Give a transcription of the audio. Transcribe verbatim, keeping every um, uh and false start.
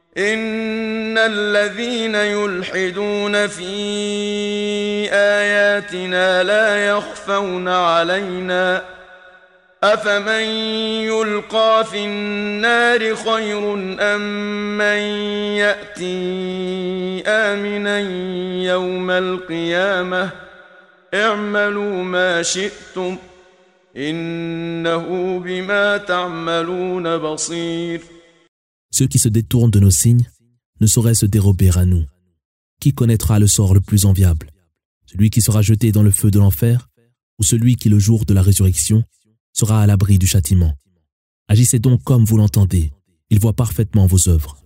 إن الذين يلحدون في آياتنا لا يخفون علينا أفمن يلقى في النار خير أم من يأتي آمنا يوم القيامة اعملوا ما شئتم إنه بما تعملون بصير. Ceux qui se détournent de nos signes ne sauraient se dérober à nous. Qui connaîtra le sort le plus enviable? Celui qui sera jeté dans le feu de l'enfer ou celui qui, le jour de la résurrection, sera à l'abri du châtiment? Agissez donc comme vous l'entendez. Il voit parfaitement vos œuvres.